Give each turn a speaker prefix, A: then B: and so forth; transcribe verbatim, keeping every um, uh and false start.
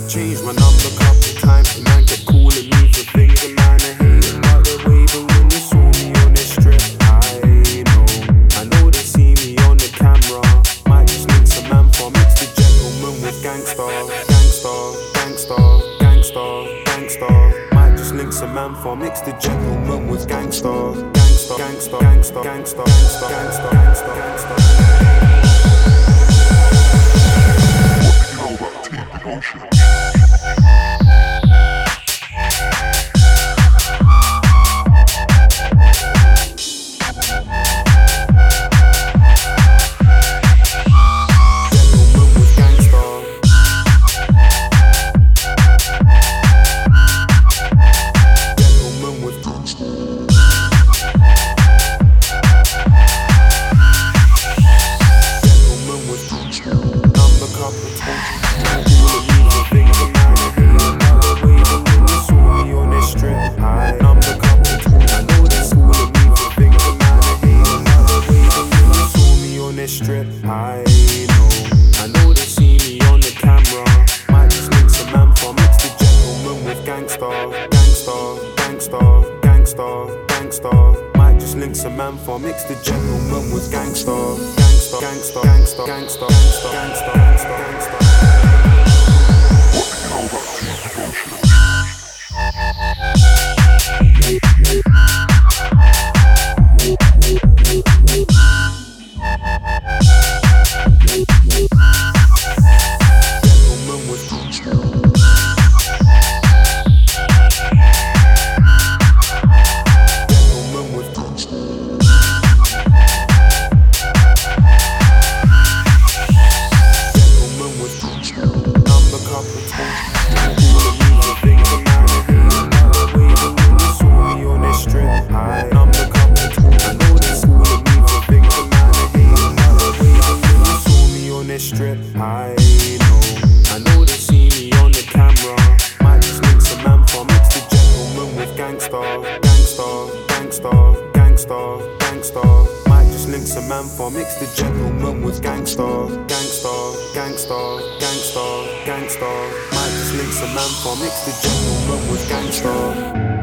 A: Changed my number couple times, man kept calling me for things a man I hate. But they waving when they saw me on this strip. I know, I know they see me on the camera. Might just mix a man for mix the gentleman with gangsta, gangsta, gangsta, gangsta, gangsta. Might just link some man for mix the gentleman with gangsta, gangsta, gangsta, gangsta, gangsta, gangsta, gangsta, gangsta, gangsta. Strip, I know, I know they see me on the camera. Might just mix a man for mix the gentleman with gangsta, gangsta, gangsta, gangsta, gangsta. Might just link some man for mix the gentleman with gangsta, gangsta, gangsta, gangsta, gangsta, gangsta, gangsta, gangsta, gangsta. Strip, I know, I know they see me on the camera. Might just mix a man for mix the gentleman with gangsta, gangsta, gangsta, gangsta, gangsta. Might just link some man for mix the gentleman with gangsta, gangsta, gangsta, gangsta, gangsta. Might just link some man for mix the gentleman with gangsta.